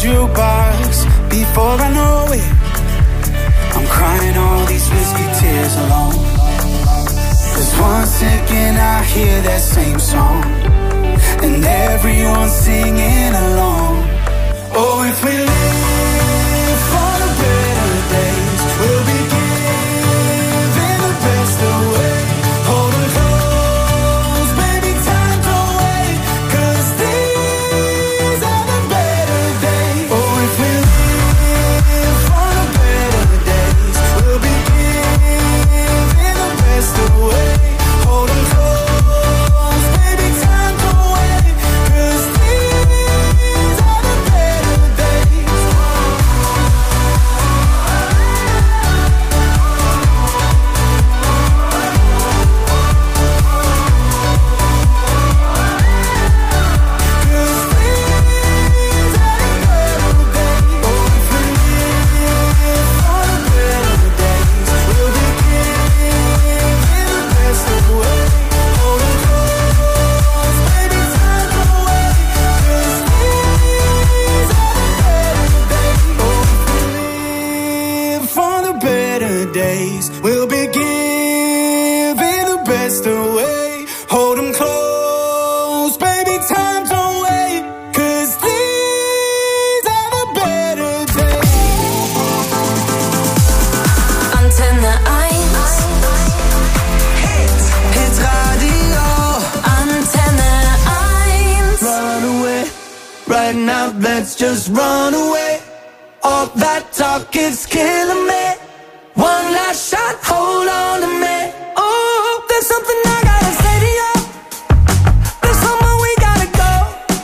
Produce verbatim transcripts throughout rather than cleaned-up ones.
jukebox. Before I know it, I'm crying all these whiskey tears alone. Cause once again I hear that same song, and everyone's singing along. Oh, if we live for the better days, we'll be giving the best away. Hold 'em close, baby, time don't wait. Cause these are the better days. Oh, if we live for the better days, we'll be giving the best away. Hold 'em close, baby, time don't wait. Cause these are the better days. We'll be giving the best away. Hold 'em close, baby, time don't wait. Cause these are the better days. Antenne eins. Hits, Hits Radio. Antenne eins. Run away, right now let's just run away. All that talk is killing me. One last shot, hold on to me. Oh, there's something I gotta say to you. There's somewhere we gotta go.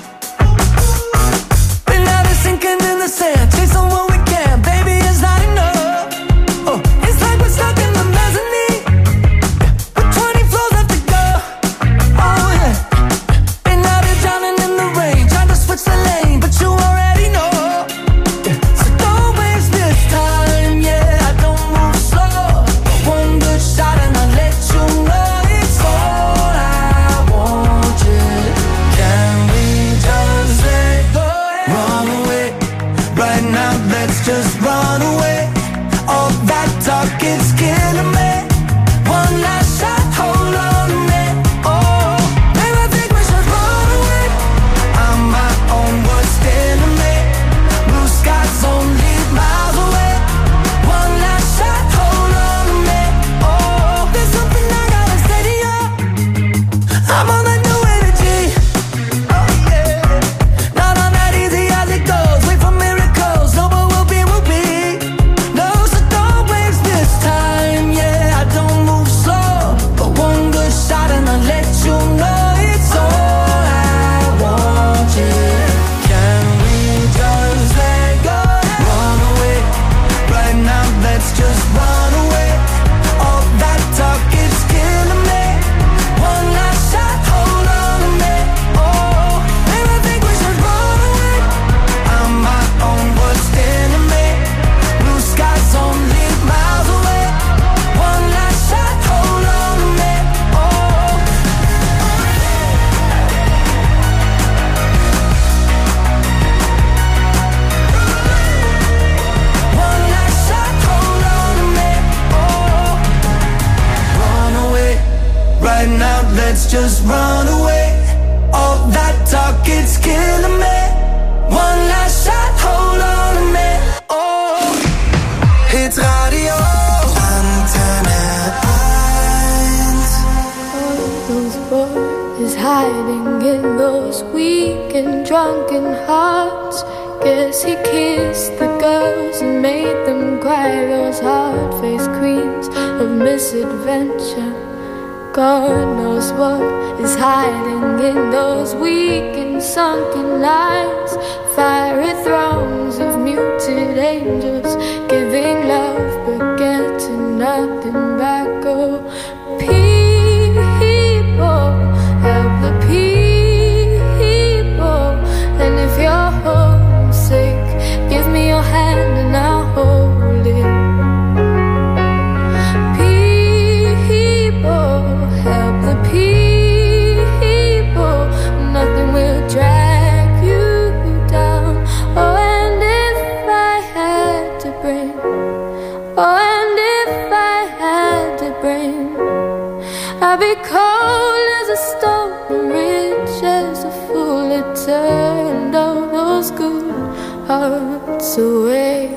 Been out of sinking in the sand, chasing what we can, baby, it's not enough. Oh, it's like we're stuck in the mezzanine, with twenty floors left to go. Oh yeah, been out here drowning in the rain, trying to switch the lane, but you already know. So don't waste this time, yeah, I don't move slow. One good shot and I'll let you know it's all I want you. Can we just let go? Run away, right now let's just run away. All that talk is killing me. One last shot, hold on to me. Oh, baby, I think we should run away. I'm my own worst enemy. Blue skies only miles away. One last shot, hold on to me. Oh, there's something I gotta say to you. I'm on that new energy. Oh yeah, not on that easy as it goes. Wait for miracles, no, but we'll be, we'll be. No, so don't waste this time. Yeah, I don't move slow, but one good shot and I'll let you know it's all I want you. Can we just let go? Run away, right now let's just run away. All that talk is killing me. One last shot, hold on to me. Oh, baby, I think we should run away. I'm my own worst enemy. Blue skies only miles away. One last shot, hold on to me. Oh, one last shot, hold on to me. Oh, run away, right now let's just run away. All that talk, it's killing me. One last shot, hold on to me. Oh, Hits Radio. Antenne eins. All those boys hiding in those weak and drunken hearts. Guess he kissed the girls and made them cry. Those hard-faced queens of misadventure. God knows what is hiding in those weak and sunken lines. Fiery thrones of muted angels, giving love but getting nothing back. Oh, people, help the people. And if you're homesick, give me your hand and I'll hold it. People, help the people. Nothing will drag you down. Oh, and be cold as a stone and rich as a fool. It turned all those good hearts away.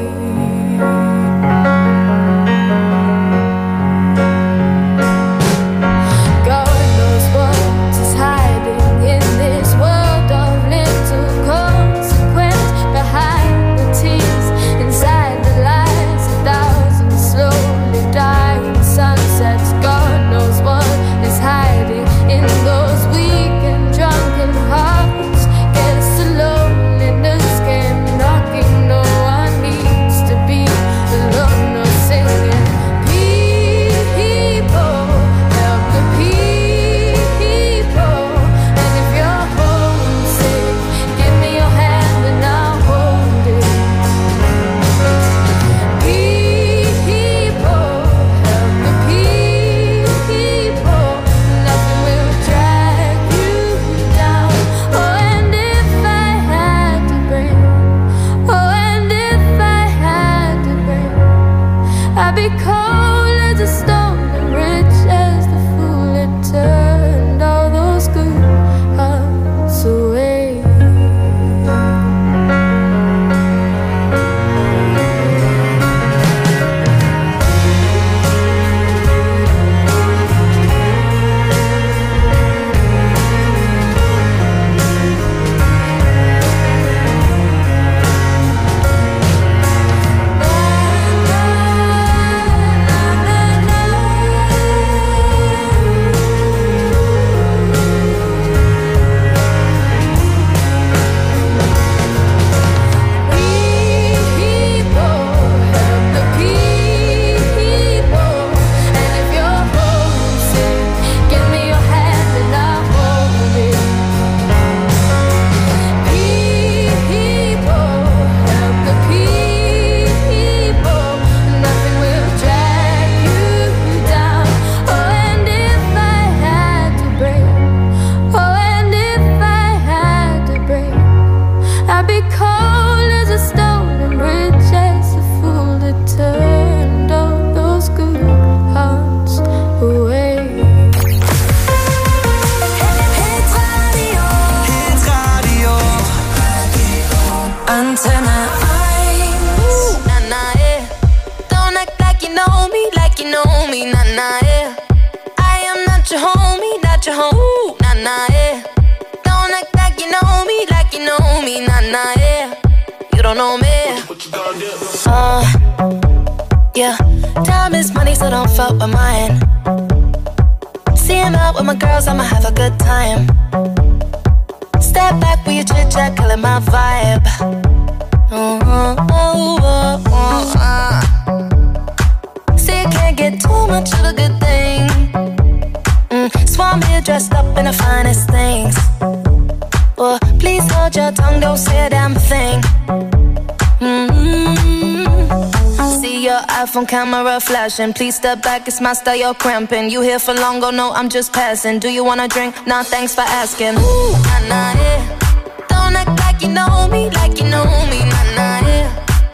Camera flashing, please step back, it's my style, you're cramping. You here for long, go no, I'm just passing. Do you wanna drink? Nah, thanks for asking. Ooh, nah, nah, yeah. Don't act like you know me, like you know me, nah, nah, yeah.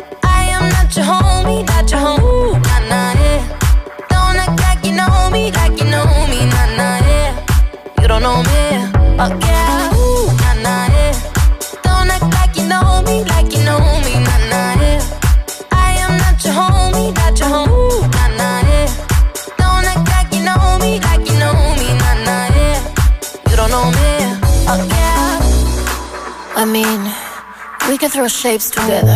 I am not your homie, not your homie, ooh, nah, nah, yeah. Don't act like you know me, like you know me, nah, nah, yeah. You don't know me, oh yeah, ooh, nah, nah, yeah. Don't act like you know me, like you know me, nah, nah, yeah. I am not your homie, not your homie, ooh, nah, nah, yeah. Don't act like you know me, like you know me, nah, nah, yeah. You don't know me, oh yeah. I mean, we can throw shapes together,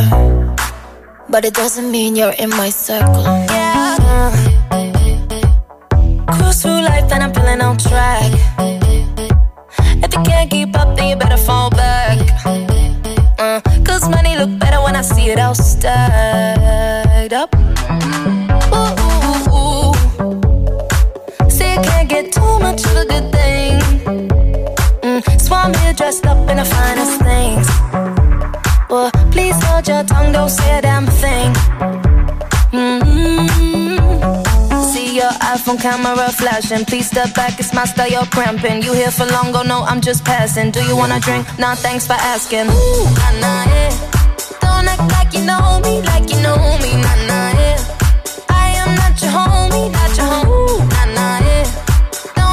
but it doesn't mean you're in my circle. Yeah. Cruise through life and I'm feeling on track. If you can't keep up, then you better fall back. Uh, Cause money look better when I see it all stacked up. Ooh, ooh, ooh. See, you can't get too much of a good thing. Mm, so I'm here dressed up in the finest things. Well, please hold your tongue, don't say a damn thing. Mm-hmm. See your iPhone camera flashing. Please step back, it's my style, you're cramping. You here for long, go no, I'm just passing. Do you wanna drink? Nah, thanks for asking. Ooh, nah, nah, yeah. Don't act like you know me, like you know me, nah, nah, yeah. I am not your homie, not your homie, ooh, nah, nah, yeah.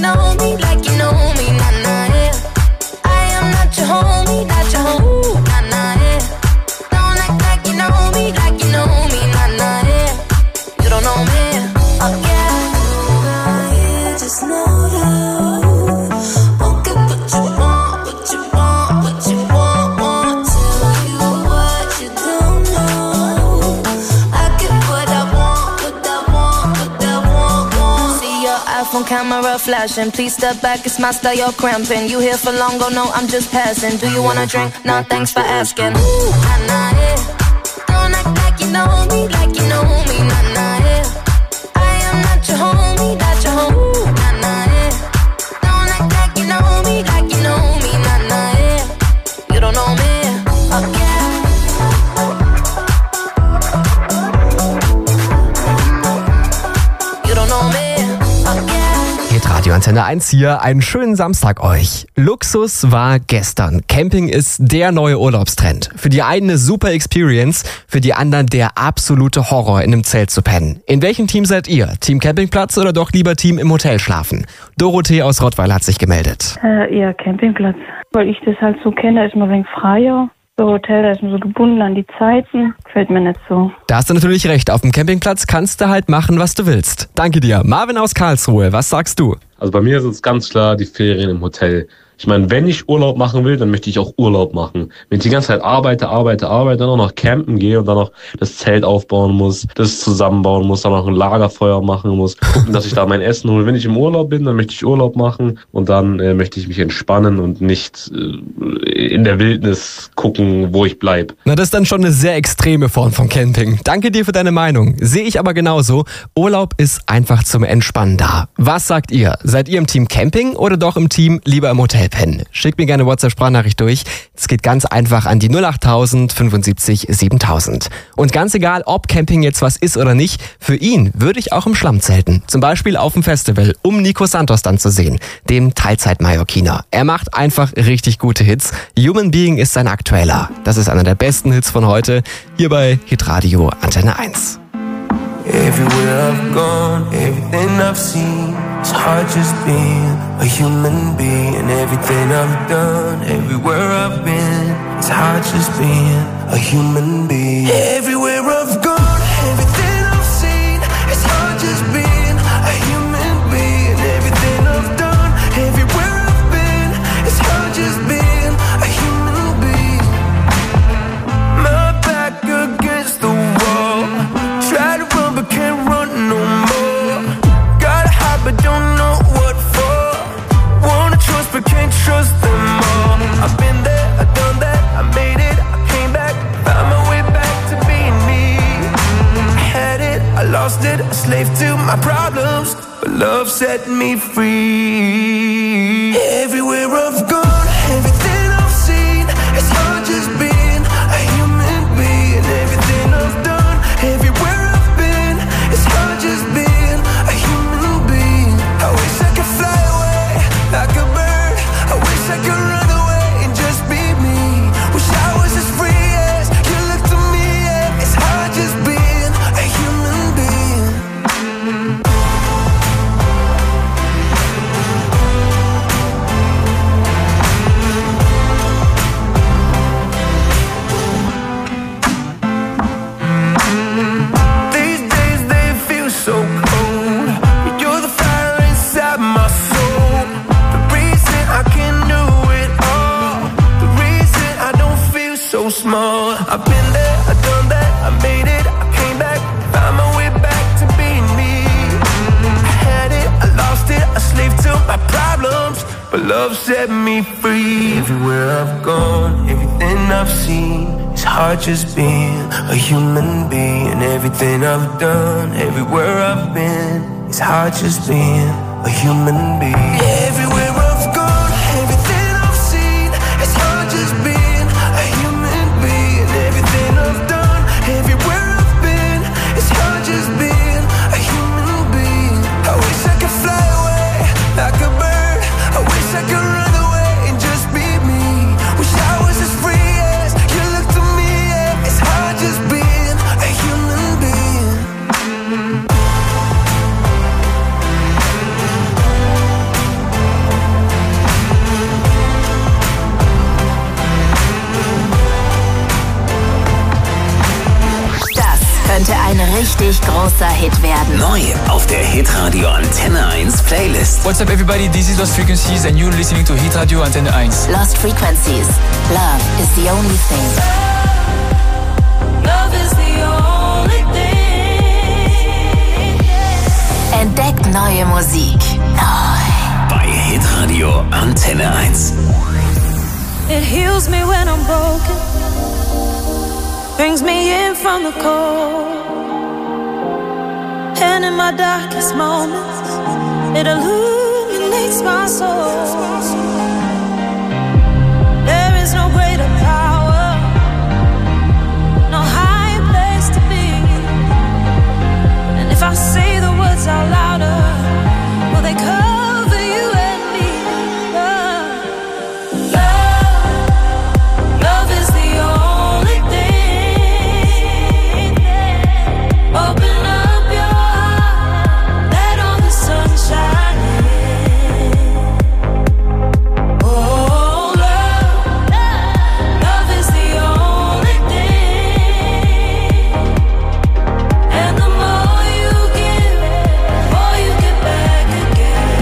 you know me, like you know me, nah, nah, yeah. I am not your homie, not your homie, nah, nah, yeah. Don't act like you know me, like you know me, nah, nah, yeah. You don't know me, oh yeah. Nah, yeah, just know that. Okay, what you want, what you want, what you want, want. Tell you what you don't know. I get what I want, what I want, what I want, want. See your iPhone camera flashing. Please step back, it's my style, you're cramping. You here for long, oh no, I'm just passing. Do you wanna drink? Nah, thanks for asking. Ooh, nah, nah, yeah. Don't act like you know me, like you know me, nah, nah, yeah. I am not your homie, not your homie, nah, nah, yeah. Don't act like you know me, like you know me, nah, nah, yeah. You don't know me, oh yeah. You don't know me, oh yeah. Hitradio Antenne eins hier, einen schönen Samstag euch. Luxus war gestern. Camping ist der neue Urlaubstrend. Für die einen eine super Experience, für die anderen der absolute Horror, in einem Zelt zu pennen. In welchem Team seid ihr? Team Campingplatz oder doch lieber Team im Hotel schlafen? Dorothee aus Rottweil hat sich gemeldet. Äh, eher Campingplatz, weil ich das halt so kenne, da ist man ein wenig freier. So Hotel, da ist man so gebunden an die Zeiten, gefällt mir nicht so. Da hast du natürlich recht, auf dem Campingplatz kannst du halt machen, was du willst. Danke dir. Marvin aus Karlsruhe, was sagst du? Also bei mir ist es ganz klar die Ferien im Hotel. Ich meine, wenn ich Urlaub machen will, dann möchte ich auch Urlaub machen. Wenn ich die ganze Zeit arbeite, arbeite, arbeite, dann auch noch campen gehe und dann noch das Zelt aufbauen muss, das zusammenbauen muss, dann noch ein Lagerfeuer machen muss, gucken, dass ich da mein Essen hole. Wenn ich im Urlaub bin, dann möchte ich Urlaub machen und dann äh, möchte ich mich entspannen und nicht äh, in der Wildnis gucken, wo ich bleib. Na, das ist dann schon eine sehr extreme Form von Camping. Danke dir für deine Meinung. Sehe ich aber genauso. Urlaub ist einfach zum Entspannen da. Was sagt ihr? Seid ihr im Team Camping oder doch im Team lieber im Hotel pennen? Schickt mir gerne WhatsApp-Sprachnachricht durch. Es geht ganz einfach an die null acht tausend fünfundsiebzig siebentausend. Und ganz egal, ob Camping jetzt was ist oder nicht, für ihn würde ich auch im Schlamm zelten. Zum Beispiel auf dem Festival, um Nico Santos dann zu sehen, dem Teilzeit-Mallorquiner. Er macht einfach richtig gute Hits. Human Being ist sein aktueller. Das ist einer der besten Hits von heute, hier bei Hitradio Antenne eins. Everywhere I've gone, everything I've seen, it's hard just being a human being. Everything I've done, everywhere I've been, it's hard just being a human being. Everywhere I've gone, everything I've seen, it's hard just being a human being. Everything I've done, everywhere I've been, it's hard just being a human being. My back against the wall, try to run but can't run no more. Gotta hide but don't know what for. Wanna trust but can't trust them all. I've been there, I've done that, I made it, I came back, found my way back to being me. I had it, I lost it, a slave to my problems, but love set me free. Everywhere I've gone, everything I've seen, it's hard just being a human being. Everything I've done, everywhere I've been, it's hard just being a human being. I wish I could fly away like a bird. I wish I could run away and just be me. Wish I was as free as you look to me. Yeah. It's hard just being a human being. These days they feel so cold, but you're the fire inside my soul. The reason I can do it all, the reason I don't feel so small. I've been there, I've done that, I made it, I came back, found my way back to being me. I had it, I lost it, a slave to my problems, but love set me free. Everywhere I've gone, everything I've seen, it's hard just being a human being. Everything I've done, everywhere I've been, it's hard just being a human being. Everywhere I've gone, everything I've seen, it's hard just being a human being. Everything I've done, everywhere I've been, it's hard just being a human being. I wish I could fly away like a bird. I wish I could run away and just be me. Wish I was as free as you look to me. Yeah. It's hard just being a human being. richtig großer Hit werden. Neu auf der Hitradio Antenne eins Playlist. What's up everybody, this is Lost Frequencies and you're listening to Hitradio Antenne eins. Lost Frequencies. Love is the only thing. Love is the only thing. Entdeckt neue Musik. Neu. Bei Hitradio Antenne eins. It heals me when I'm broken. Brings me in from the cold. And in my darkest moments, it illuminates my soul. There is no greater power, no higher place to be. And if I say the words out louder, will they cover you and me? Love, love, love is the only thing. Open up your heart, let all the sun shine in. Oh, love, love is the only thing. And the more you give, the more you get back again.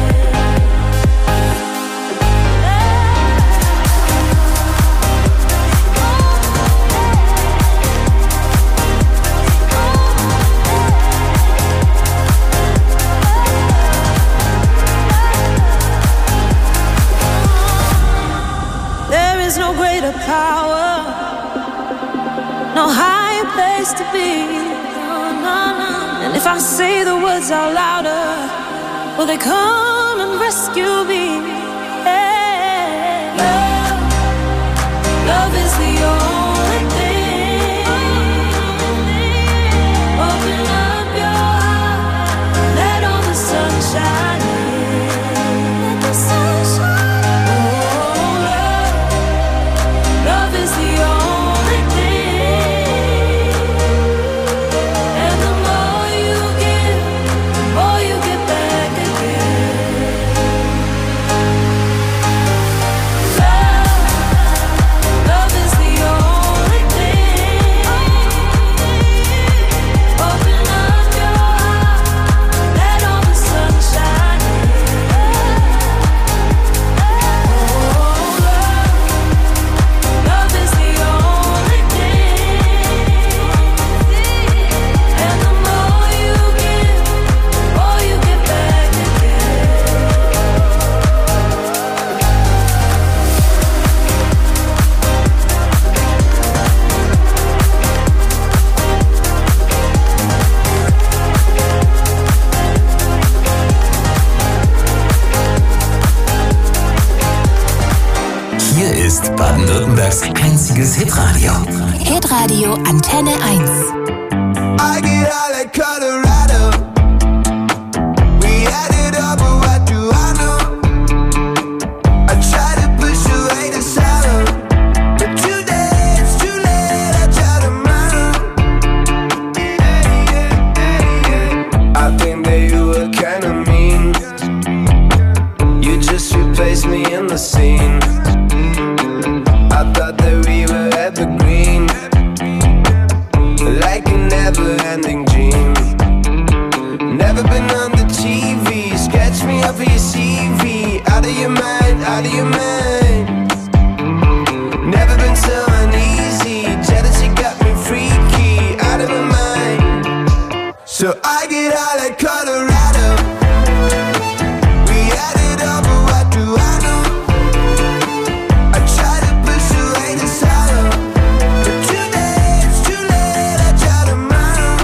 There is no greater power, no higher place to be. No, no, no. And if I say the words out louder, will they come and rescue me? Yeah. Love, love is the only thing. Open up your heart, let all the sun shine in. Let the sun shine. Oh, love, love is the only thing. And the more you give, the more you get back again. Love, love is the only thing. Open up your heart, let all the sun shine in. Oh, love, love is the only thing. And the more you give, the more you get back again. Hier ist Baden-Württembergs einziges Hitradio. Hitradio Antenne eins. I get out like Colorado. We added up, but what do I know? I try to push away the sorrow, but today it's too late. I try tomorrow. I think that you were kinda mean. You just replaced me in the scene. I thought that we were evergreen, like a never-ending dream. Never been on the T V. Sketch me up for your C V. Out of your mind, out of your mind. Never been so uneasy. Jealousy got me freaky. Out of my mind. So I get out like Colorado. We added up, but what do I know? I try to push away the sorrow, but today it's too late. I try tomorrow.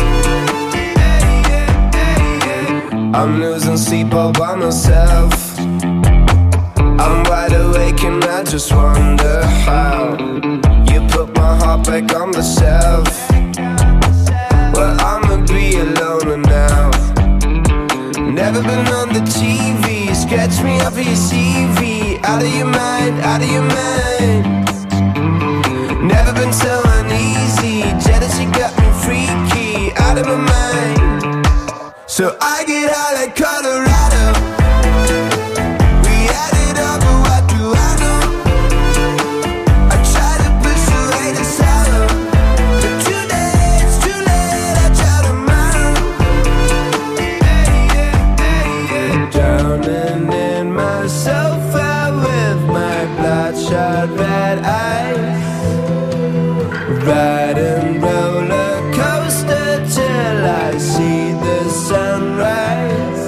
I'm losing sleep all by myself. I'm wide awake and I just wonder how you put my heart back on the shelf. Well, I'ma be alone now. Never been on the T V. Sketch me up for your C V. Out of your mind, out of your mind. Never been so uneasy. Jealousy got me freaky. Out of my mind. So I get out like Colorado. We added up, but what do I know? I try to push away the sorrow, but today it's too late. I try white eyes, riding roller coaster till I see the sunrise.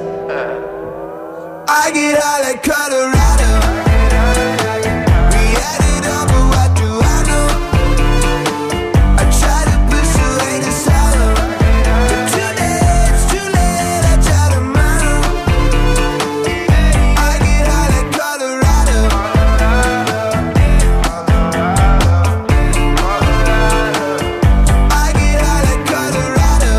I get high like Colorado. We had it all, but what do I know? I try to push away the sorrow, but today it's too late. I try to mono. I get high like Colorado. I get high like Colorado.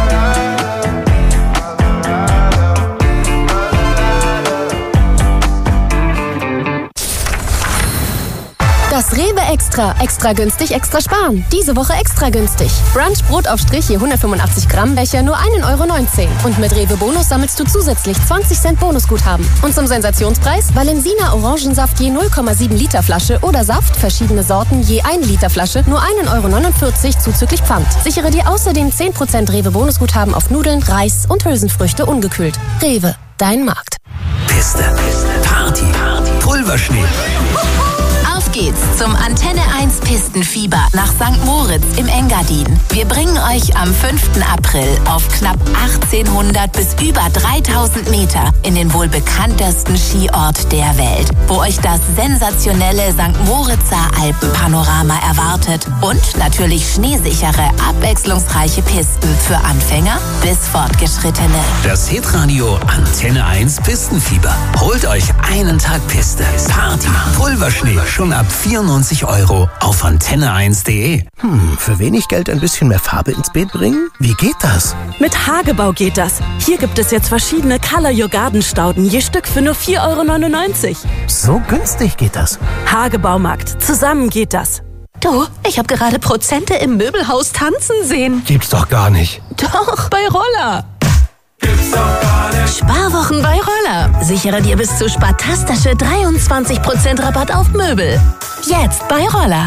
Das Rewe Extra. Extra günstig, extra sparen. Diese Woche extra günstig. Brunch Brotaufstrich je hundertfünfundachtzig Gramm Becher nur ein Euro neunzehn. Und mit Rewe Bonus sammelst du zusätzlich zwanzig Cent Bonusguthaben. Und zum Sensationspreis Valensina Orangensaft je null Komma sieben Liter Flasche oder Saft, verschiedene Sorten je ein Liter Flasche, nur ein Euro neunundvierzig zuzüglich Pfand. Sichere dir außerdem zehn Prozent Rewe Bonusguthaben auf Nudeln, Reis und Hülsenfrüchte ungekühlt. Rewe, dein Markt. Piste, Party, Pulverschnee. Auf geht's zum Antenne eins Pistenfieber nach Sankt Moritz im Engadin. Wir bringen euch am fünften April auf knapp achtzehnhundert bis über dreitausend Meter in den wohl bekanntesten Skiort der Welt, wo euch das sensationelle Sankt Moritzer Alpenpanorama erwartet und natürlich schneesichere, abwechslungsreiche Pisten für Anfänger bis Fortgeschrittene. Das Hitradio Antenne eins Pistenfieber. Holt euch einen Tag Piste, Party, Pulverschnee schon ab vierundneunzig Euro auf antenne eins punkt de. Hm, für wenig Geld ein bisschen mehr Farbe ins Beet bringen? Wie geht das? Mit Hagebau geht das. Hier gibt es jetzt verschiedene Color Your Garden Stauden, je Stück für nur vier Euro neunundneunzig. So günstig geht das. Hagebaumarkt. Zusammen geht das. Du, ich habe gerade Prozente im Möbelhaus tanzen sehen. Gibt's doch gar nicht. Doch, bei Roller. Sparwochen bei Roller. Sichere dir bis zu spartastische dreiundzwanzig Prozent Rabatt auf Möbel. Jetzt bei Roller.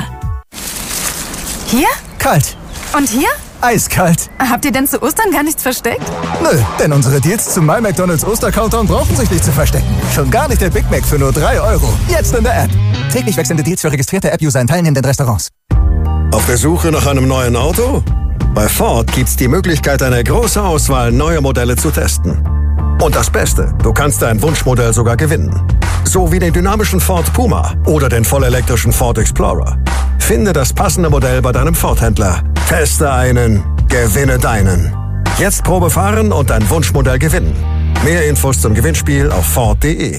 Hier? Kalt. Und hier? Eiskalt. Habt ihr denn zu Ostern gar nichts versteckt? Nö, denn unsere Deals zum My McDonald's Oster-Countdown brauchen sich nicht zu verstecken. Schon gar nicht der Big Mac für nur drei Euro. Jetzt in der App. Täglich wechselnde Deals für registrierte App-User in teilnehmenden Restaurants. Auf der Suche nach einem neuen Auto? Bei Ford gibt's die Möglichkeit, eine große Auswahl neuer Modelle zu testen. Und das Beste, du kannst dein Wunschmodell sogar gewinnen. So wie den dynamischen Ford Puma oder den vollelektrischen Ford Explorer. Finde das passende Modell bei deinem Ford-Händler. Teste einen, gewinne deinen. Jetzt Probe fahren und dein Wunschmodell gewinnen. Mehr Infos zum Gewinnspiel auf ford punkt de.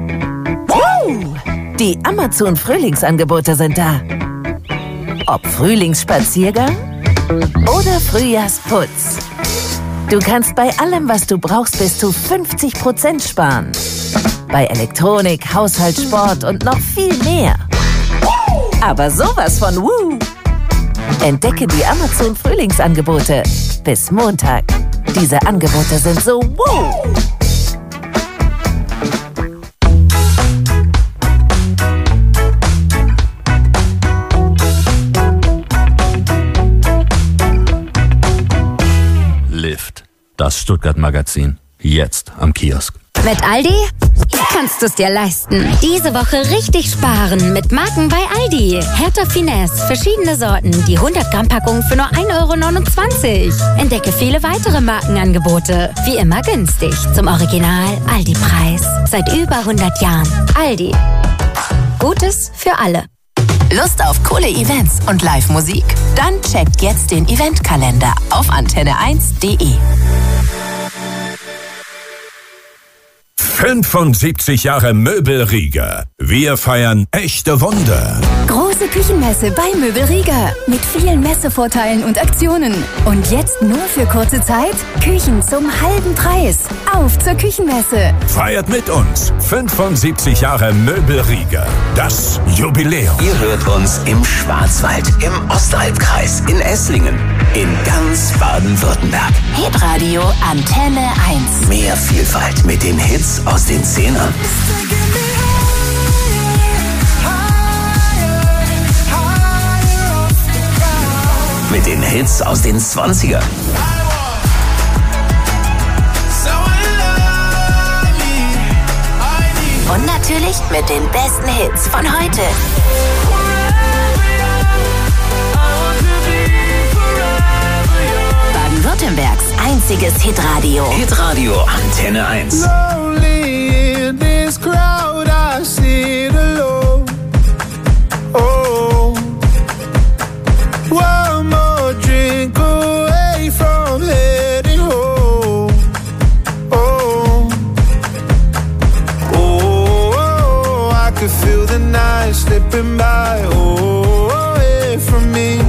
Die Amazon-Frühlingsangebote sind da. Ob Frühlingsspaziergang oder Frühjahrsputz. Du kannst bei allem, was du brauchst, bis zu fünfzig Prozent sparen. Bei Elektronik, Haushalt, Sport und noch viel mehr. Aber sowas von Woo! Entdecke die Amazon Frühlingsangebote bis Montag. Diese Angebote sind so Woo! Lift, das Stuttgart-Magazin. Jetzt am Kiosk. Mit Aldi kannst du es dir leisten. Diese Woche richtig sparen mit Marken bei Aldi. Hertha Finesse, verschiedene Sorten, die hundert Gramm Packung für nur ein Euro neunundzwanzig. Entdecke viele weitere Markenangebote. Wie immer günstig. Zum Original Aldi-Preis. Seit über hundert Jahren. Aldi. Gutes für alle. Lust auf coole Events und Live-Musik? Dann checkt jetzt den Eventkalender auf antenne eins punkt de. fünfundsiebzig Jahre Möbelrieger. Wir feiern echte Wunder. Große Küchenmesse bei Möbelrieger. Mit vielen Messevorteilen und Aktionen. Und jetzt nur für kurze Zeit Küchen zum halben Preis. Auf zur Küchenmesse. Feiert mit uns fünfundsiebzig Jahre Möbelrieger. Das Jubiläum. Ihr hört uns im Schwarzwald, im Ostalbkreis, in Esslingen, in ganz Baden-Württemberg. Hitradio Antenne eins. Mehr Vielfalt mit den Hits aus den Zehnern. Mit den Hits aus den Zwanzigern. Und natürlich mit den besten Hits von heute. Baden-Württembergs einziges Hitradio. Hitradio Antenne eins. Lonely in this crowd, I sit alone. Oh, one more drink away from heading home. Oh, oh, oh, I could feel the night slipping by. Oh, away from me.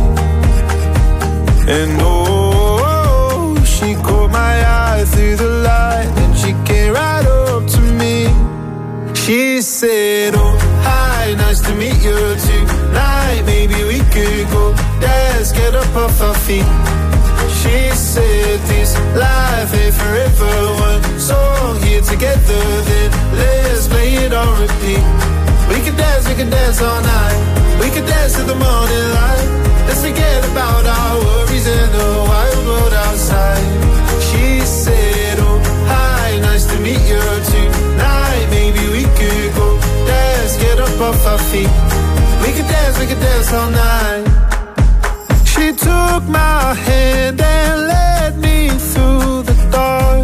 And oh, she caught my eye through the light, and she came right up to me. She said, oh, hi, nice to meet you tonight. Maybe we could go dance, get up off our feet. She said, this life ain't forever. One song here together, then let's play it on repeat. We could dance, we could dance all night. We could dance till the morning light. Let's forget about our worries in the wild world outside. She said, oh, hi, nice to meet you tonight. Maybe we could go dance, get up off our feet. We could dance, we could dance all night. She took my hand and led me through the dark.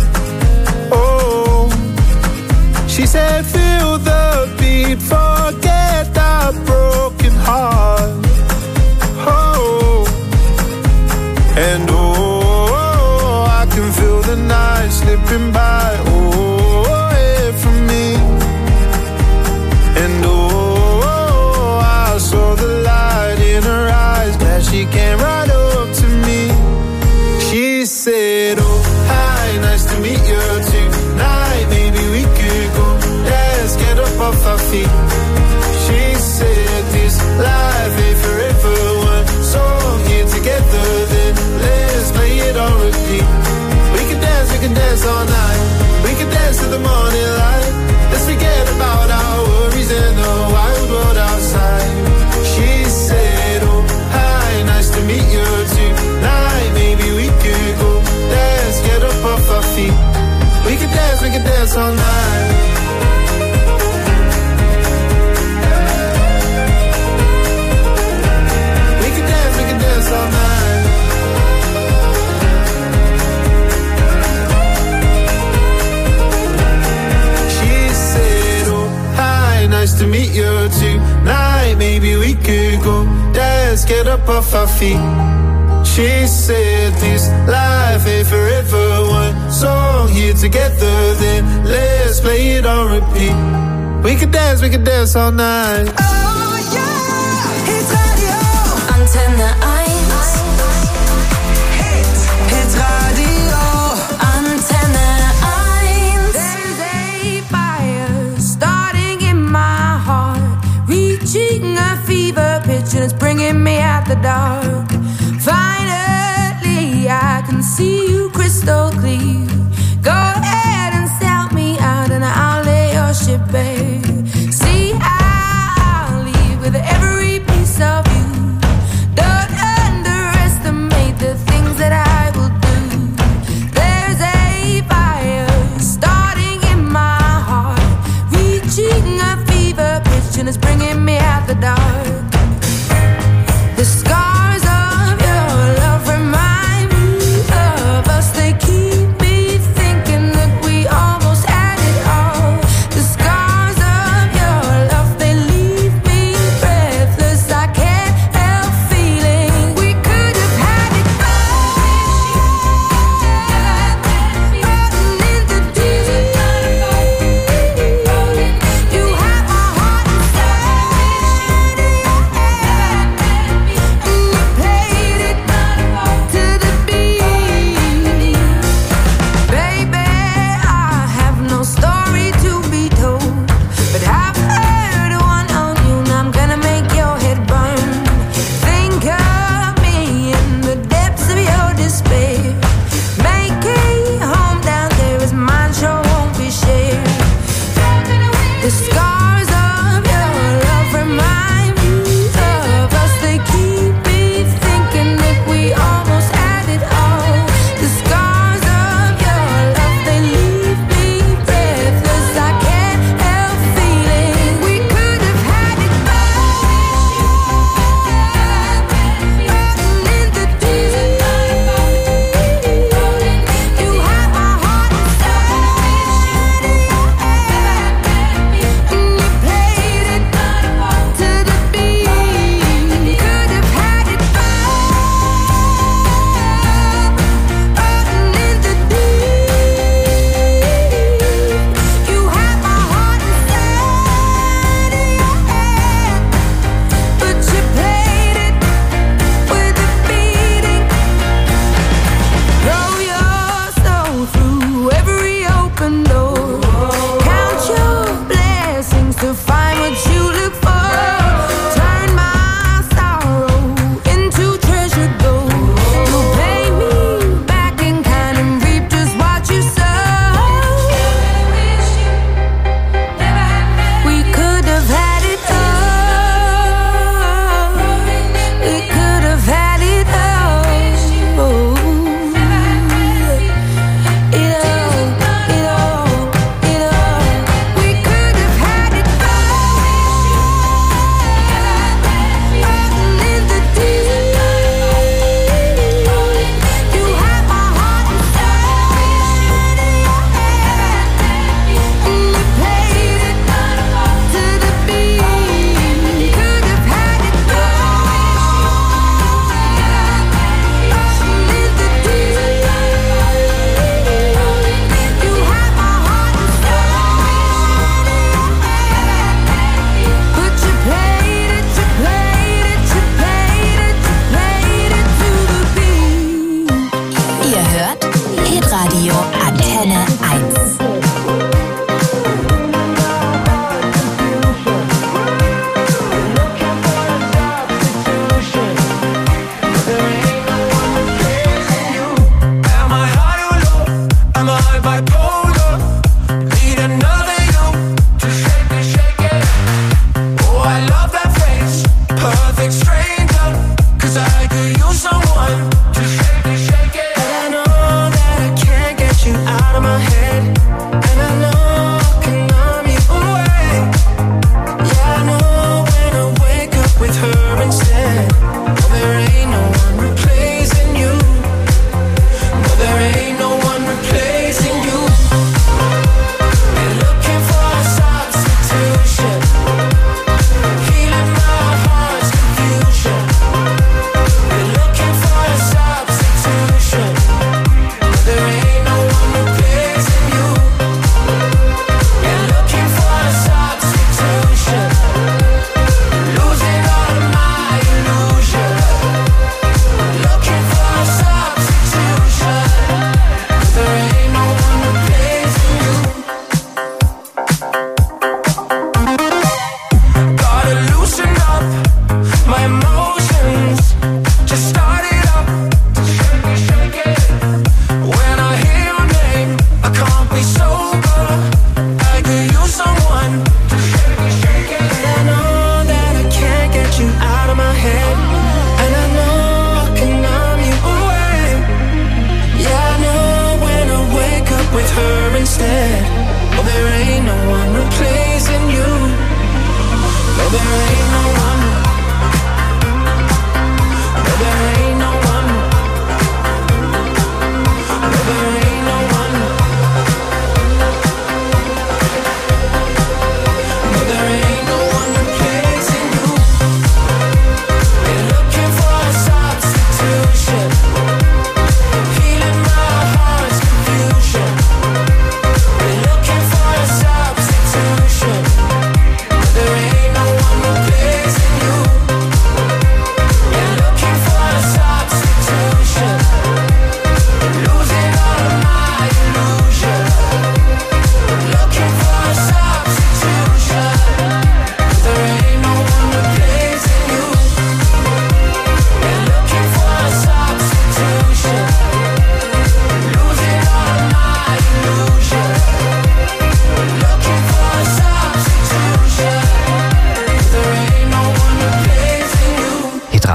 Oh, she said, feel the beat, forget the broken heart. Oh, and oh, I can feel the night slipping by. Oh, away from me. And oh, I saw the light in her eyes. Glad she came right up to me. She said, oh, hi, nice to meet you tonight. Maybe we could go dance, get up off our feet. She said, this life ain't forever. One song here together, then let's play it on repeat. We can dance, we can dance all night. We can dance till the morning light. Let's forget about our worries in the wild world outside. She said, oh, hi, nice to meet you tonight. Maybe we could go dance, get up off our feet. We can dance, we can dance all night. All night. She said, oh, hi, nice to meet you tonight. Maybe we could go dance, get up off our feet. She said, this life ain't forever. One song here together, then let's play it on repeat. We could dance, we could dance all night. Oh yeah, it's radio Antenne eins. Radio Antenne eins. There's a fire starting in my heart, reaching a fever pitch, and it's bringing me out the dark. Finally, I can see you crystal clear. Go ahead and sell me out, and I'll lay your ship bare. See, I'll leave with every piece of you. Don't underestimate the things that I will do. And it's bringing me out the dark. The scars of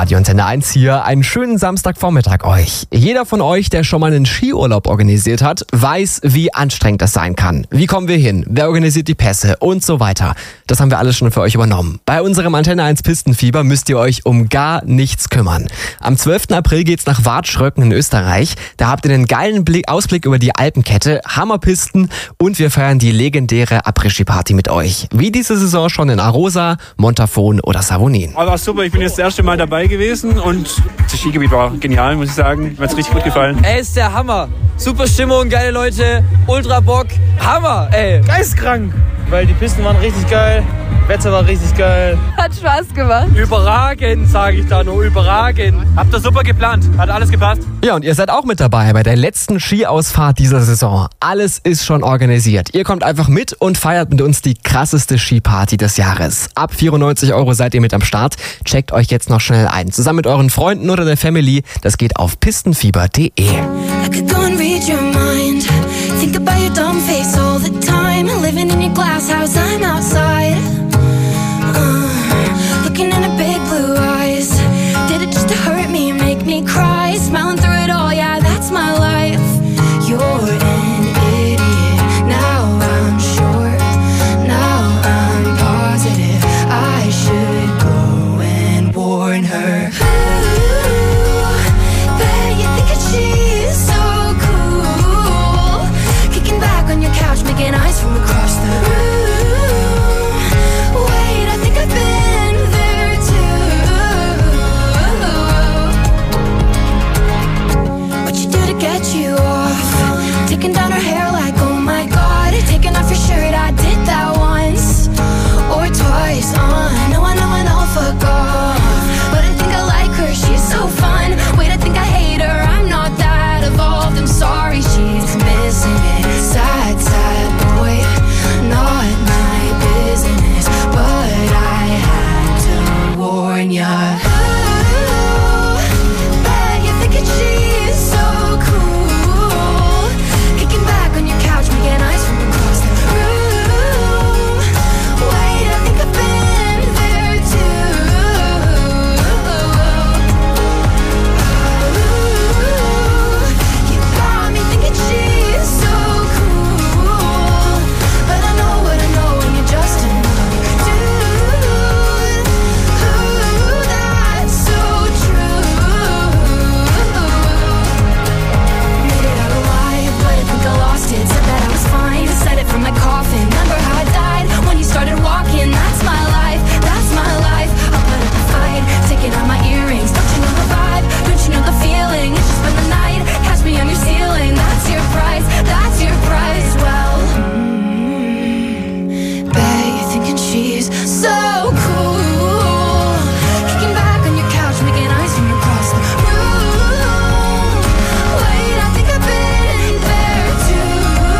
Radio Antenne eins hier. Einen schönen Samstagvormittag euch. Jeder von euch, der schon mal einen Skiurlaub organisiert hat, weiß, wie anstrengend das sein kann. Wie kommen wir hin? Wer organisiert die Pässe? Und so weiter. Das haben wir alles schon für euch übernommen. Bei unserem Antenne eins Pistenfieber müsst ihr euch um gar nichts kümmern. Am zwölften April geht's nach Wartschröcken in Österreich. Da habt ihr einen geilen Blick, Ausblick über die Alpenkette, Hammerpisten und wir feiern die legendäre Après-Ski-Party mit euch. Wie diese Saison schon in Arosa, Montafon oder Savonin. Aber super, ich bin jetzt das erste Mal dabei gewesen und das Skigebiet war genial, muss ich sagen. Mir hat's richtig gut gefallen. Ey, ist der Hammer. Super Stimmung, geile Leute, ultra Bock. Hammer, ey. Geistkrank, weil die Pisten waren richtig geil. Wetter war richtig geil. Hat Spaß gemacht. Überragend, sage ich da nur, überragend. Habt ihr super geplant, hat alles gepasst. Ja, und ihr seid auch mit dabei bei der letzten Skiausfahrt dieser Saison. Alles ist schon organisiert. Ihr kommt einfach mit und feiert mit uns die krasseste Skiparty des Jahres. Ab vierundneunzig Euro seid ihr mit am Start. Checkt euch jetzt noch schnell ein. Zusammen mit euren Freunden oder der Family. Das geht auf pistenfieber punkt de. I could go and read your mind. Think about your dumb face all the time. Living in your glass house, I'm outside. Uh, looking in her big blue eyes. Did it just to hurt me and make me cry? Smiling through it all, yeah, that's my life. You're an idiot. Now I'm sure. Now I'm positive. I should go and warn her. Ooh, bet you think that she's so cool. Kicking back on your couch, making eyes from across the room. Wait, I think I've been there too. What you do to get you off? Taking down her hair like, oh my god. Taking off your shirt, I did that once or twice. Uh, no, I know I know, fuck off. But I think I like her, she's so fun. Wait, I think I hate her, I'm not that evolved. I'm sorry, she's missing it. Sad, sad boy, not my business. But I had to warn ya. Ooh, bet you think that she's so cool. Kicking back on your couch, making eyes from across the room. Wait, I think I've been there too. Ooh, you got me thinking she's so cool. But I know what I know, and you're just another dude. Ooh, that's so true. Made it out alive, but I think I lost it. Said that I was fine, said it from my coffin. Remember how I died when you started walking? That's my life, that's my life. I'll put up a fight, taking out my earrings. Don't you know the vibe? Don't you know the feeling? It's just been the night, catch me on your ceiling. That's your price, that's your price. Well, mm, bet you're thinking she's so cool. Kicking back on your couch, making eyes from across the room. Wait, I think I've been there too.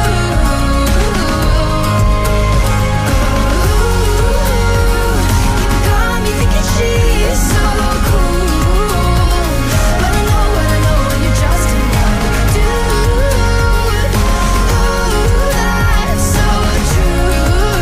You got me thinking she's so cool. But I know what I know, and you're just another dude. Ooh, that's so true.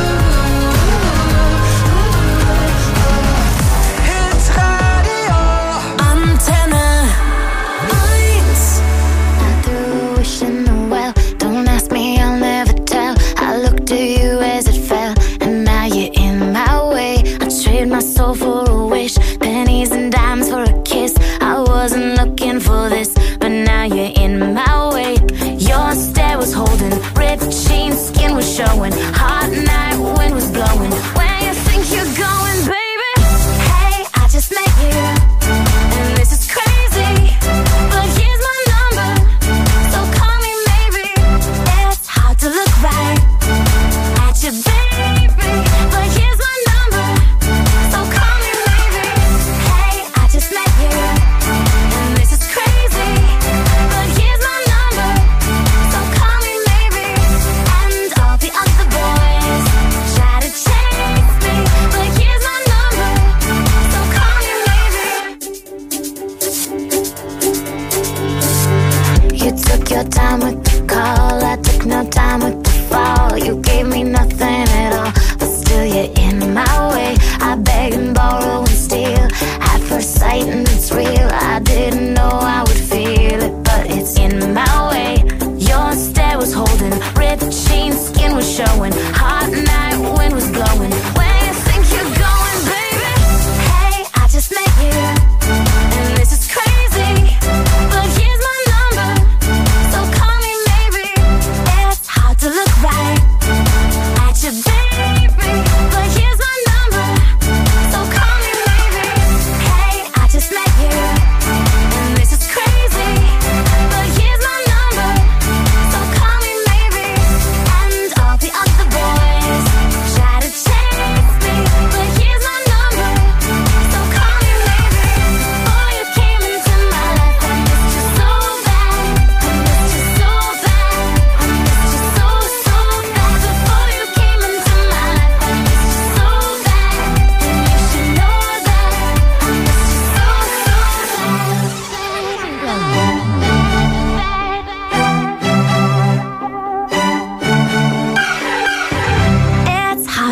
Hits Radio Antenne eins. I threw a wish in the well. Don't ask me, I'll never tell. I looked at you as it fell, and now you're in my way. I trade my soul for a wish, pennies and dimes for a kiss. I wasn't looking for this, but now you're in my way. Your stare was holding, ripped jeans, skin was showing. Hot night, wind was blowing. Where you think you're going, baby? Hey, I just met you, and this is crazy. But here's my number, so call me maybe. It's hard to look right at you, baby. But here's my number, so call me maybe. Hey, I just met you, and this is crazy. But here's my number, so call me maybe. And all the other boys try to chase me, but here's my number, so call me maybe. You took your time with the call, I took no time with the fall. You gave me nothing at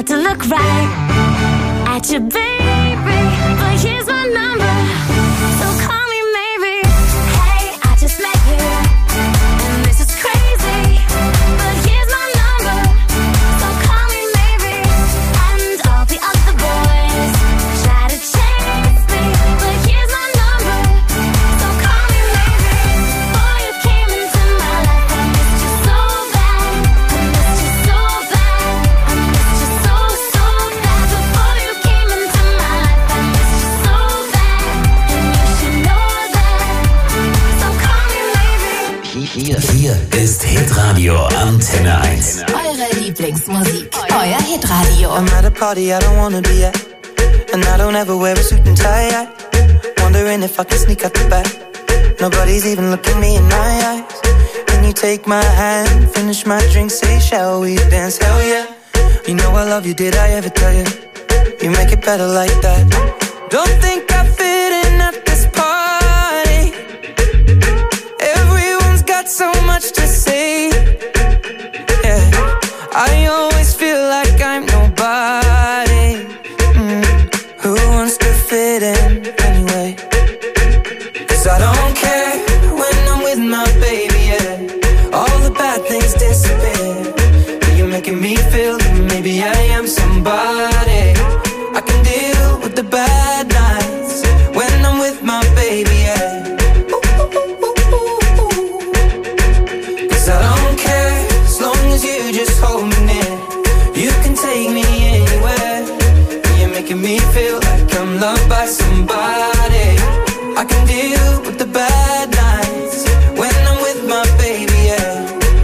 hard to look right at you, baby. But here's my number, so call me maybe. Hey, I just met you, and this is crazy. But here's my number, so call me maybe. And all the other boys try to chase me, but here's my number, so call me maybe. Before you came into my life, I missed you so bad. I missed you so bad. I missed you so, so bad. Before you came into my life, I missed you so bad. And you should know that, so call me maybe. Hier, hier ist Hitradio Antenne eins. Eure Lieblingsmusik, euer Hitradio. I'm at a party I don't wanna be at, and I don't ever wear a suit and tie yet. Wondering if I can sneak out the back. Nobody's even looking me in my eyes. Can you take my hand, finish my drink, say shall we dance? Hell yeah. You know I love you, did I ever tell you? You make it better like that. Don't think I fit in at this party. Everyone's got so much to say. Yeah, I always feel like I'm nobody. Mm. Who wants to fit in anyway? Cause I don't care when I'm with my baby, yeah. All the bad things disappear. You're making me feel that maybe I am somebody. I can deal with the bad nights when I'm with my baby, yeah. Cause I don't care as long as you just hold me near. You can take me anywhere. You're making me feel like I'm loved by somebody. I can deal with the bad nights when I'm with my baby, yeah.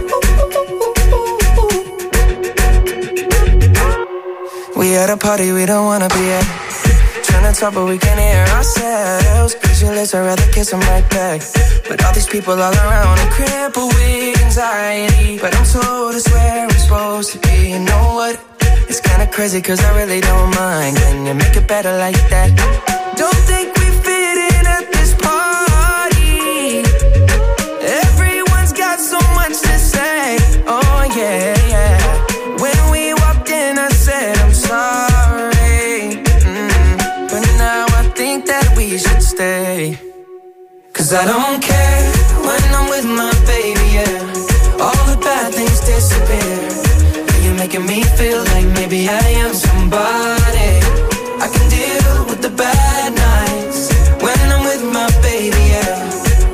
We at a party we don't wanna be at. Trying to talk but we can't hear ourselves. Pictureless, I'd rather kiss them right back. But all these people all around are crippled with anxiety. But I'm told it's where I'm supposed to be. You know what? It's kinda crazy cause I really don't mind. Can you make it better like that? Don't think we fit in at this party. Everyone's got so much to say. Oh yeah, yeah. When we walked in I said I'm sorry, mm. But now I think that we should stay. Cause I don't care when I'm with my baby, yeah. All the bad things disappear. You're making me feel like maybe I am somebody. I can deal with the bad nights when I'm with my baby, yeah.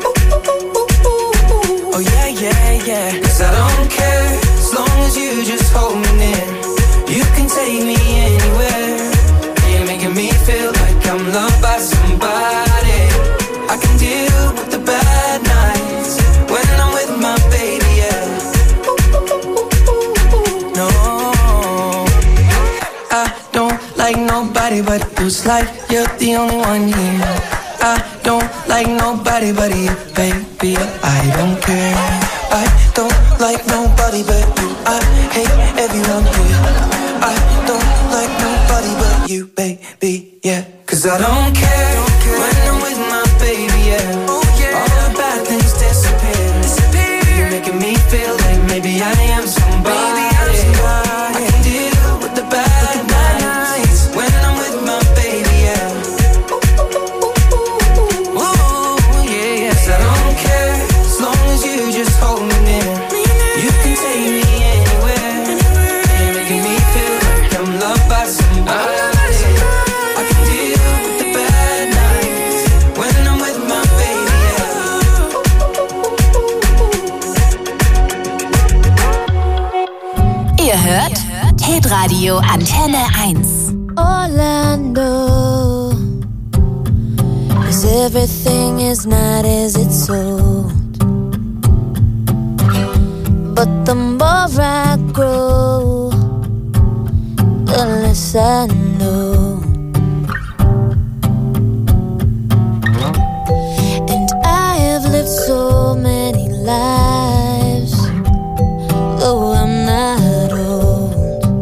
Oh yeah, yeah, yeah. Cause I don't care as long as you just hold me near. You can take me anywhere. You're making me feel like I'm loved by somebody. I can deal with the bad nights when I'm with my baby, yeah. No, I don't like nobody but you. It's like you're the only one here. I don't like nobody but you, baby. I don't care. I don't like nobody but you. I hate everyone here. I don't like nobody but you, baby, yeah. Cause I don't care when I'm with my baby, yeah. All the bad things disappear. You're making me feel like maybe I am somebody. I can deal with the bad nights when I'm with my baby, yeah. Ooh, yeah, yeah. 'Cause I don't care as long as you just hold me near. You can take me anywhere. You're making me feel like I'm loved by somebody. I can deal with the bad nights when I'm with my baby, yeah. Ihr hört Hitradio Antenne eins. All I know is everything is not as it's sold. But the more I grow, the less I know. And I have lived so many lives, though I'm not old.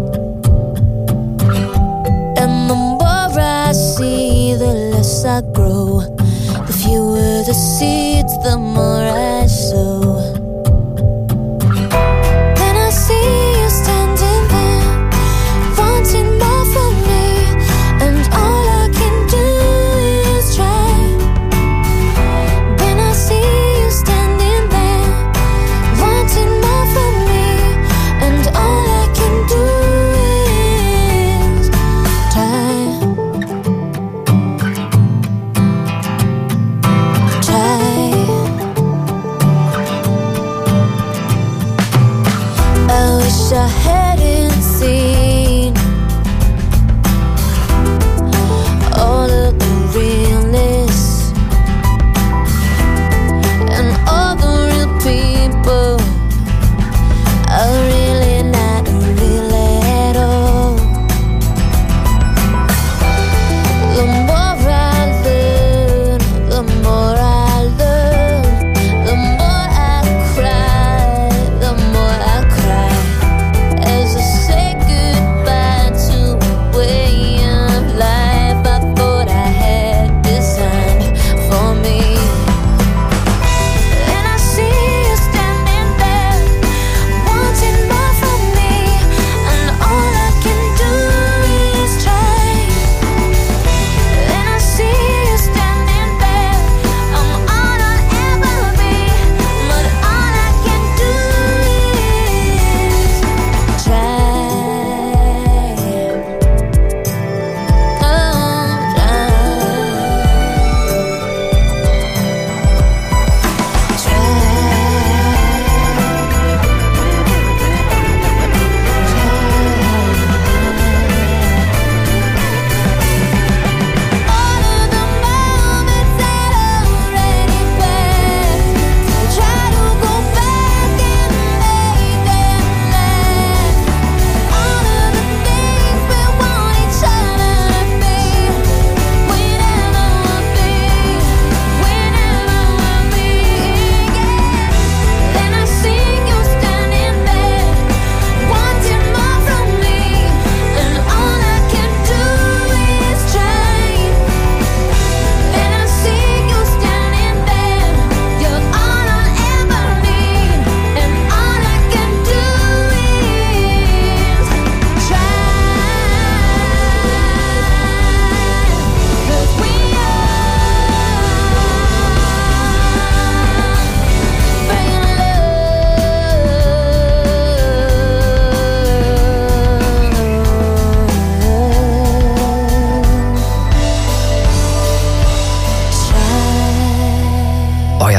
And the more I see, the less I grow. The fewer the seeds, the more I sow. Then I see you standing there, wanting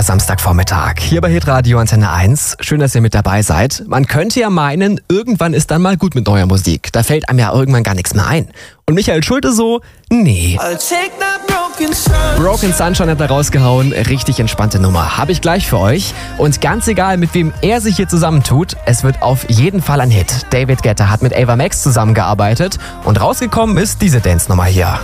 Samstagvormittag. Hier bei Hitradio Antenne eins. Schön, dass ihr mit dabei seid. Man könnte ja meinen, irgendwann ist dann mal gut mit neuer Musik. Da fällt einem ja irgendwann gar nichts mehr ein. Und Michael Schulte so, nee. Broken Sunshine hat da rausgehauen. Richtig entspannte Nummer. Habe ich gleich für euch. Und ganz egal, mit wem er sich hier zusammentut, es wird auf jeden Fall ein Hit. David Guetta hat mit Ava Max zusammengearbeitet. Und rausgekommen ist diese Dance-Nummer hier.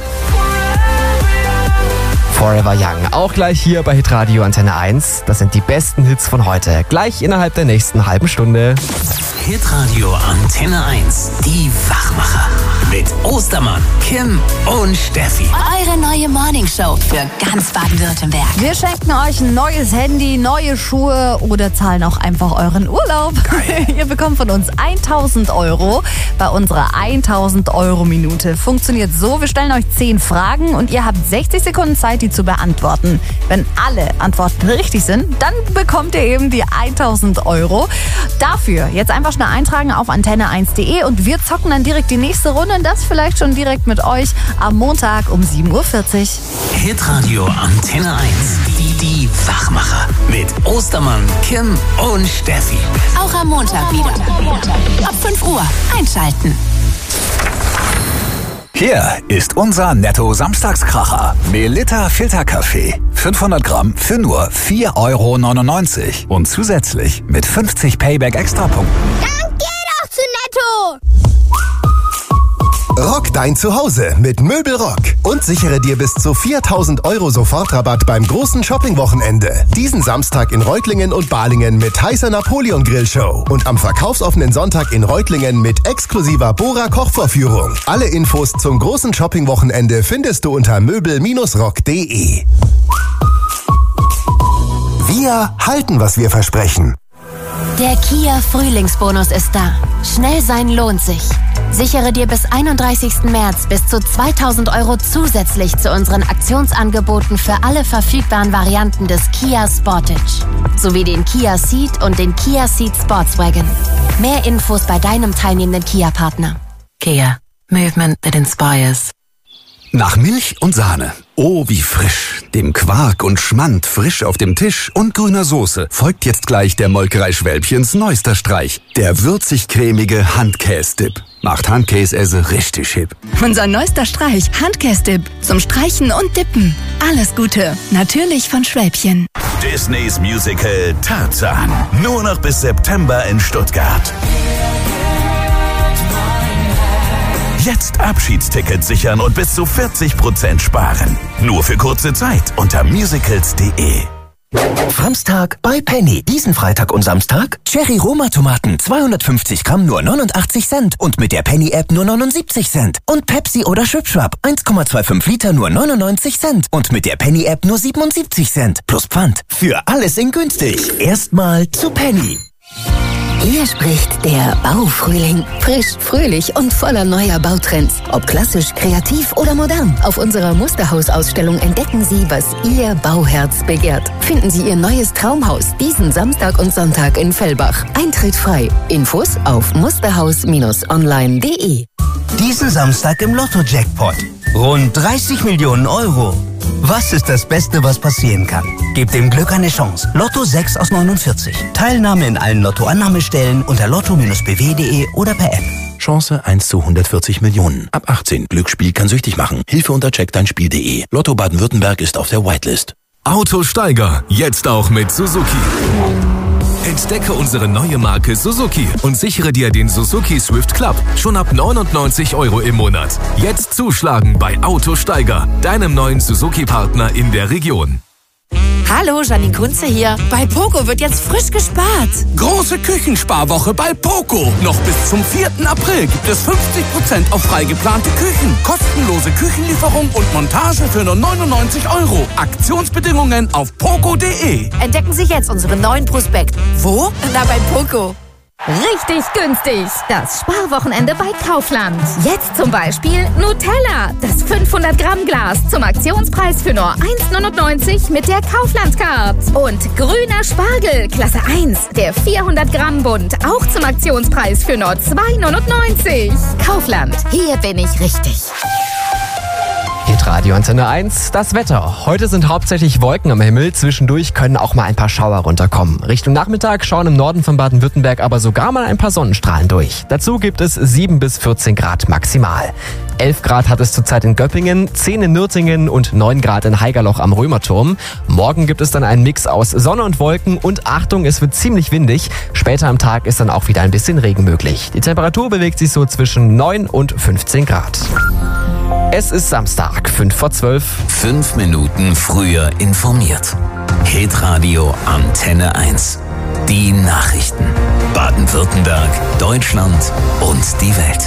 Forever Young, auch gleich hier bei Hitradio Antenne eins. Das sind die besten Hits von heute. Gleich innerhalb der nächsten halben Stunde. Hitradio Antenne eins, die Wachmacher. Mit Ostermann, Kim und Steffi. Eure neue Morningshow für ganz Baden-Württemberg. Wir schenken euch ein neues Handy, neue Schuhe oder zahlen auch einfach euren Urlaub. Geil. Ihr bekommt von uns tausend Euro bei unserer tausend Euro Minute. Funktioniert so, wir stellen euch zehn Fragen und ihr habt sechzig Sekunden Zeit, die zu beantworten. Wenn alle Antworten richtig sind, dann bekommt ihr eben die tausend Euro. Dafür jetzt einfach schnell eintragen auf antenne eins punkt de und wir zocken dann direkt die nächste Runde. Das vielleicht schon direkt mit euch am Montag um sieben Uhr vierzig. Hitradio Antenne eins, die, die Wachmacher. Mit Ostermann, Kim und Steffi. Auch am Montag wieder. Ab fünf Uhr einschalten. Hier ist unser Netto-Samstagskracher. Melitta Filterkaffee. fünfhundert Gramm für nur vier Euro neunundneunzig. Und zusätzlich mit fünfzig Payback-Extrapunkten. Dann geh doch zu Netto! Rock dein Zuhause mit Möbelrock und sichere dir bis zu viertausend Euro Sofortrabatt beim großen Shoppingwochenende. Diesen Samstag in Reutlingen und Balingen mit heißer Napoleon-Grill-Show und am verkaufsoffenen Sonntag in Reutlingen mit exklusiver Bora-Kochvorführung. Alle Infos zum großen Shoppingwochenende findest du unter möbel rock punkt de. Wir halten, was wir versprechen. Der Kia Frühlingsbonus ist da. Schnell sein lohnt sich. Sichere dir bis einunddreißigsten März bis zu zweitausend Euro zusätzlich zu unseren Aktionsangeboten für alle verfügbaren Varianten des Kia Sportage. Sowie den Kia Ceed und den Kia Ceed Sportswagon. Mehr Infos bei deinem teilnehmenden Kia-Partner. Kia. Movement that inspires. Nach Milch und Sahne. Oh, wie frisch. Dem Quark und Schmand frisch auf dem Tisch und grüner Soße folgt jetzt gleich der Molkerei Schwälbchens neuester Streich. Der würzig-cremige Handkäse-Dip. Macht Handkäse richtig hip. Unser neuester Streich, Handkäse-Dip. Zum Streichen und Dippen. Alles Gute. Natürlich von Schwälbchen. Disneys Musical Tarzan. Nur noch bis September in Stuttgart. Jetzt Abschiedstickets sichern und bis zu vierzig Prozent sparen. Nur für kurze Zeit unter musicals punkt de. Samstag bei Penny. Diesen Freitag und Samstag Cherry Roma Tomaten zweihundertfünfzig Gramm nur neunundachtzig Cent und mit der Penny App nur neunundsiebzig Cent. Und Pepsi oder Schwipschwapp eins Komma fünfundzwanzig Liter nur neunundneunzig Cent und mit der Penny App nur siebenundsiebzig Cent. Plus Pfand. Für alles in günstig. Erstmal zu Penny. Hier spricht der Baufrühling. Frisch, fröhlich und voller neuer Bautrends. Ob klassisch, kreativ oder modern. Auf unserer Musterhausausstellung entdecken Sie, was Ihr Bauherz begehrt. Finden Sie Ihr neues Traumhaus diesen Samstag und Sonntag in Fellbach. Eintritt frei. Infos auf musterhaus online punkt de. Diesen Samstag im Lotto-Jackpot. Rund dreißig Millionen Euro. Was ist das Beste, was passieren kann? Gebt dem Glück eine Chance. Lotto sechs aus neunundvierzig. Teilnahme in allen Lottoannahmestellen unter lotto b w punkt de oder per App. Chance eins zu hundertvierzig Millionen. Ab achtzehn. Glücksspiel kann süchtig machen. Hilfe unter check dein spiel punkt de. Lotto Baden-Württemberg ist auf der Whitelist. Autosteiger. Jetzt auch mit Suzuki. Entdecke unsere neue Marke Suzuki und sichere dir den Suzuki Swift Club schon ab neunundneunzig Euro im Monat. Jetzt zuschlagen bei Autosteiger, deinem neuen Suzuki-Partner in der Region. Hallo, Janine Kunze hier. Bei Poco wird jetzt frisch gespart. Große Küchensparwoche bei Poco. Noch bis zum vierten April gibt es fünfzig Prozent auf frei geplante Küchen. Kostenlose Küchenlieferung und Montage für nur neunundneunzig Euro. Aktionsbedingungen auf poco punkt de. Entdecken Sie jetzt unseren neuen Prospekt. Wo? Na, bei Poco. Richtig günstig. Das Sparwochenende bei Kaufland. Jetzt zum Beispiel Nutella, das fünfhundert Gramm Glas zum Aktionspreis für nur eins neunundneunzig mit der Kaufland-Card. Und grüner Spargel, Klasse eins, der vierhundert Gramm Bund, auch zum Aktionspreis für nur zwei neunundneunzig. Kaufland, hier bin ich richtig. Hitradio Antenne eins, das Wetter. Heute sind hauptsächlich Wolken am Himmel. Zwischendurch können auch mal ein paar Schauer runterkommen. Richtung Nachmittag schauen im Norden von Baden-Württemberg aber sogar mal ein paar Sonnenstrahlen durch. Dazu gibt es sieben bis vierzehn Grad maximal. elf Grad hat es zurzeit in Göppingen, zehn in Nürtingen und neun Grad in Haigerloch am Römerturm. Morgen gibt es dann einen Mix aus Sonne und Wolken und Achtung, es wird ziemlich windig. Später am Tag ist dann auch wieder ein bisschen Regen möglich. Die Temperatur bewegt sich so zwischen neun und fünfzehn Grad. Es ist Samstag, fünf vor zwölf. Fünf Minuten früher informiert. Hitradio Antenne eins. Die Nachrichten. Baden-Württemberg, Deutschland und die Welt.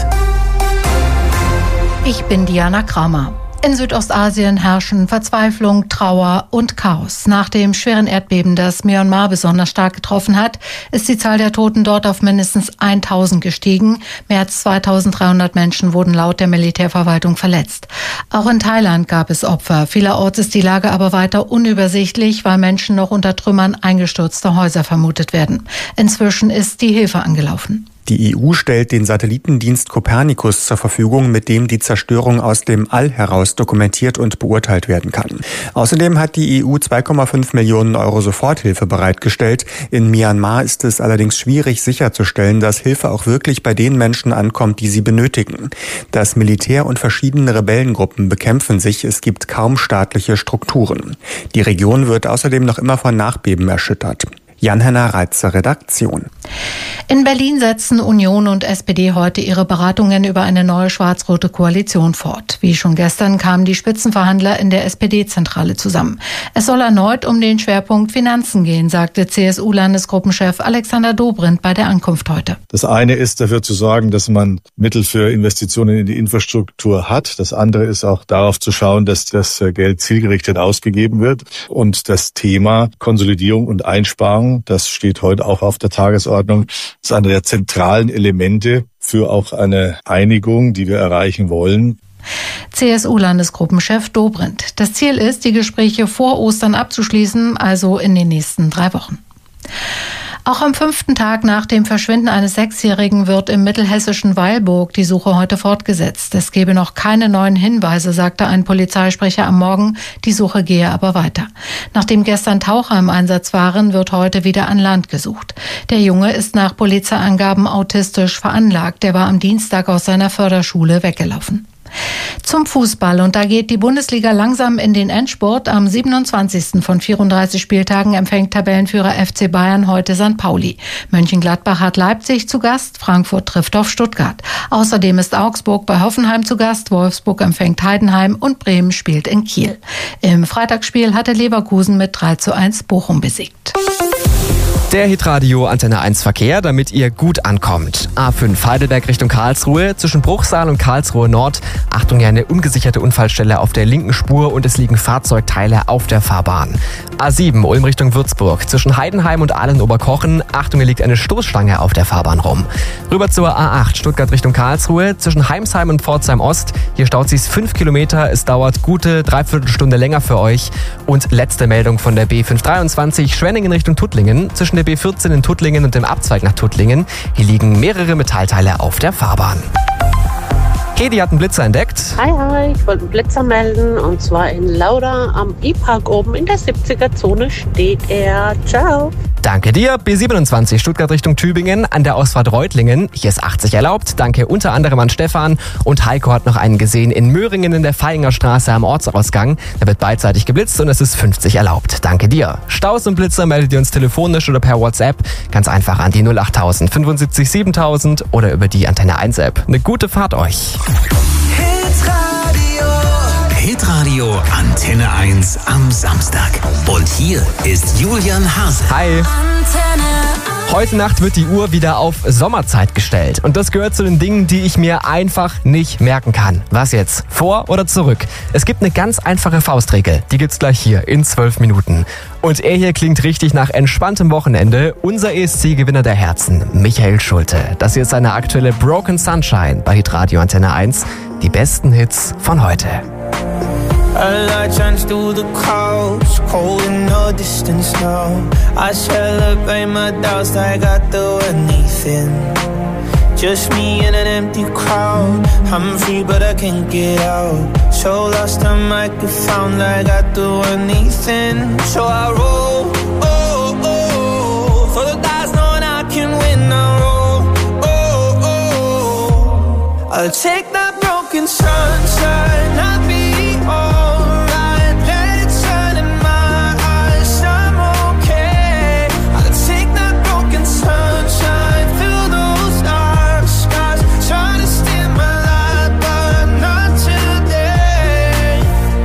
Ich bin Diana Kramer. In Südostasien herrschen Verzweiflung, Trauer und Chaos. Nach dem schweren Erdbeben, das Myanmar besonders stark getroffen hat, ist die Zahl der Toten dort auf mindestens tausend gestiegen. Mehr als zweitausenddreihundert Menschen wurden laut der Militärverwaltung verletzt. Auch in Thailand gab es Opfer. Vielerorts ist die Lage aber weiter unübersichtlich, weil Menschen noch unter Trümmern eingestürzter Häuser vermutet werden. Inzwischen ist die Hilfe angelaufen. Die E U stellt den Satellitendienst Copernicus zur Verfügung, mit dem die Zerstörung aus dem All heraus dokumentiert und beurteilt werden kann. Außerdem hat die E U zwei Komma fünf Millionen Euro Soforthilfe bereitgestellt. In Myanmar ist es allerdings schwierig sicherzustellen, dass Hilfe auch wirklich bei den Menschen ankommt, die sie benötigen. Das Militär und verschiedene Rebellengruppen bekämpfen sich. Es gibt kaum staatliche Strukturen. Die Region wird außerdem noch immer von Nachbeben erschüttert. Jan-Henner Reitzer, Redaktion. In Berlin setzen Union und S P D heute ihre Beratungen über eine neue schwarz-rote Koalition fort. Wie schon gestern kamen die Spitzenverhandler in der S P D-Zentrale zusammen. Es soll erneut um den Schwerpunkt Finanzen gehen, sagte C S U-Landesgruppenchef Alexander Dobrindt bei der Ankunft heute. Das eine ist, dafür zu sorgen, dass man Mittel für Investitionen in die Infrastruktur hat. Das andere ist auch darauf zu schauen, dass das Geld zielgerichtet ausgegeben wird. Und das Thema Konsolidierung und Einsparung, das steht heute auch auf der Tagesordnung, das ist einer der zentralen Elemente für auch eine Einigung, die wir erreichen wollen. C S U-Landesgruppenchef Dobrindt. Das Ziel ist, die Gespräche vor Ostern abzuschließen, also in den nächsten drei Wochen. Auch am fünften Tag nach dem Verschwinden eines Sechsjährigen wird im mittelhessischen Weilburg die Suche heute fortgesetzt. Es gebe noch keine neuen Hinweise, sagte ein Polizeisprecher am Morgen. Die Suche gehe aber weiter. Nachdem gestern Taucher im Einsatz waren, wird heute wieder an Land gesucht. Der Junge ist nach Polizeiangaben autistisch veranlagt. Er war am Dienstag aus seiner Förderschule weggelaufen. Zum Fußball, und da geht die Bundesliga langsam in den Endspurt. Am siebenundzwanzigsten von vierunddreißig Spieltagen empfängt Tabellenführer F C Bayern heute Sankt Pauli. Mönchengladbach hat Leipzig zu Gast, Frankfurt trifft auf Stuttgart. Außerdem ist Augsburg bei Hoffenheim zu Gast, Wolfsburg empfängt Heidenheim und Bremen spielt in Kiel. Im Freitagsspiel hatte Leverkusen mit drei zu eins Bochum besiegt. Der Hitradio Antenne eins Verkehr, damit ihr gut ankommt. A fünf Heidelberg Richtung Karlsruhe, zwischen Bruchsal und Karlsruhe Nord. Achtung, ja, eine ungesicherte Unfallstelle auf der linken Spur und es liegen Fahrzeugteile auf der Fahrbahn. A sieben Ulm Richtung Würzburg, zwischen Heidenheim und Ahlen-Oberkochen. Achtung, hier liegt eine Stoßstange auf der Fahrbahn rum. Rüber zur A acht Stuttgart Richtung Karlsruhe, zwischen Heimsheim und Pforzheim Ost. Hier staut sich's fünf Kilometer, es dauert gute Dreiviertelstunde länger für euch. Und letzte Meldung von der B fünfhundertdreiundzwanzig Schwenningen Richtung Tuttlingen, zwischen der B vierzehn in Tuttlingen und dem Abzweig nach Tuttlingen. Hier liegen mehrere Metallteile auf der Fahrbahn. Hedi hat einen Blitzer entdeckt. Hi, hi, ich wollte einen Blitzer melden und zwar in Lauda am E-Park oben in der siebziger-Zone steht er. Ciao. Danke dir. B siebenundzwanzig Stuttgart Richtung Tübingen an der Ausfahrt Reutlingen. Hier ist achtzig erlaubt. Danke unter anderem an Stefan. Und Heiko hat noch einen gesehen in Möhringen in der Feinger Straße am Ortsausgang. Da wird beidseitig geblitzt und es ist fünfzig erlaubt. Danke dir. Staus und Blitzer meldet ihr uns telefonisch oder per WhatsApp. Ganz einfach an die null acht null null fünfundsiebzig siebentausend oder über die Antenne eins App. Eine gute Fahrt euch. Hitradio Antenne eins am Samstag. Und hier ist Julian Hase. Hi. Heute Nacht wird die Uhr wieder auf Sommerzeit gestellt. Und das gehört zu den Dingen, die ich mir einfach nicht merken kann. Was jetzt? Vor oder zurück? Es gibt eine ganz einfache Faustregel. Die gibt's gleich hier in zwölf Minuten. Und er hier klingt richtig nach entspanntem Wochenende. Unser E S C-Gewinner der Herzen, Michael Schulte. Das hier ist seine aktuelle Broken Sunshine bei Hitradio Antenne eins. Die besten Hits von heute. A light shines through the clouds, cold in the distance now. I celebrate my doubts like I do anything. Just me in an empty crowd. I'm free but I can't get out. So So lost I might get found like I'd do anything. So I roll, oh, oh, for the dice knowing I can win. I roll, oh, oh, I'll take that broken sunshine, I'll be alright. Let it shine in my eyes, I'm okay. I'll take that broken sunshine, fill those dark skies. Try to steal my light, but not today.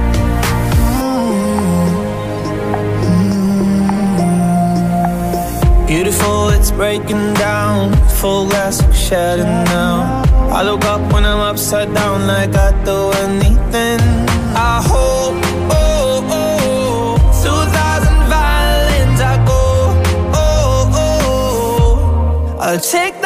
Mm-hmm. Beautiful, it's breaking down. Full glass like shattered now. I look up when I'm upside down like I'd do anything. I hope, oh, oh, through a thousand violins I go, oh, oh, I'll take